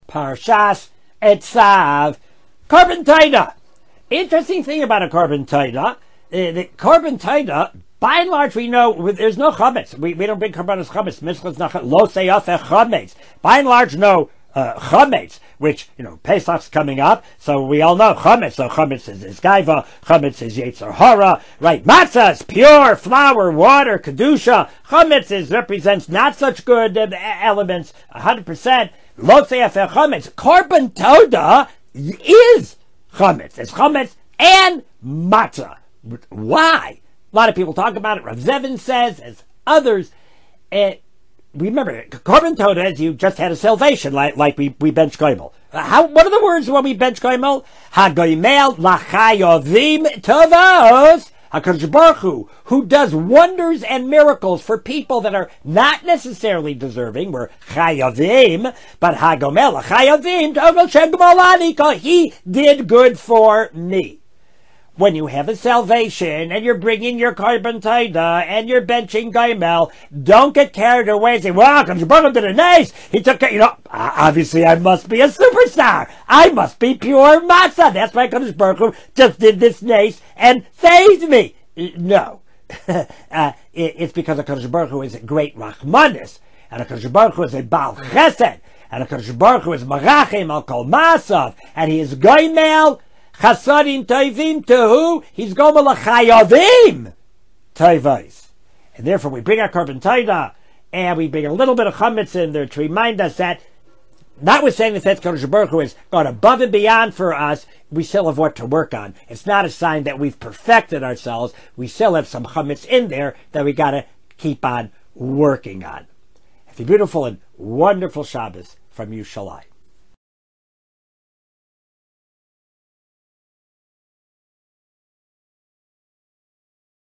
Parshas Etzav, Korban Todah. Interesting thing about a Korban Todah, the Korban Todah, by and large, we know there's no chametz. We don't bring korbanos chametz. Mishloch not lo seyafeh chametz. By and large, no chametz. Which Pesach's coming up, so we all know chametz. So chametz is gaiva, chametz is yetzer hara, right? Matzah is pure flour, water, kedusha. Chametz represents not such good elements. 100%. Lo seyafeh chametz. Korban Todah is chametz. It's chametz and matzah. Why? A lot of people talk about it. Rav Zevin says, as others, remember, Korban Todah is you just had a salvation, like we bench goimel. What are the words when we bench goimel? Hagoimel lachayovim tovos. HaKadosh Baruch who does wonders and miracles for people that are not necessarily deserving. We're chayavim, but hagomel lachayovim tovos shegmolani. He did good for me. When you have a salvation and you're bringing your Korban Todah and you're benching Gaimel, don't get carried away and say, wow, Kadosh Baruch Hu did a nice. He took it, obviously I must be a superstar. I must be pure matzah. That's why Kadosh Baruch Hu just did this nice and saved me. No. It's because Kadosh Baruch Hu is a great Rachmanis, and Kadosh Baruch Hu is a Baal Chesed, and Kadosh Baruch Hu is Marachem al Kol Masav, and he is Gaimel Chasadim Toivim Tehu, he's Gomel Chayavim Toivos. And therefore we bring our Korban Todah and we bring a little bit of chametz in there to remind us that, notwithstanding the fact that Kadosh Baruch Hu has gone above and beyond for us, we still have what to work on. It's not a sign that we've perfected ourselves. We still have some chametz in there that we got to keep on working on. Have a beautiful and wonderful Shabbos from Yerushalayim.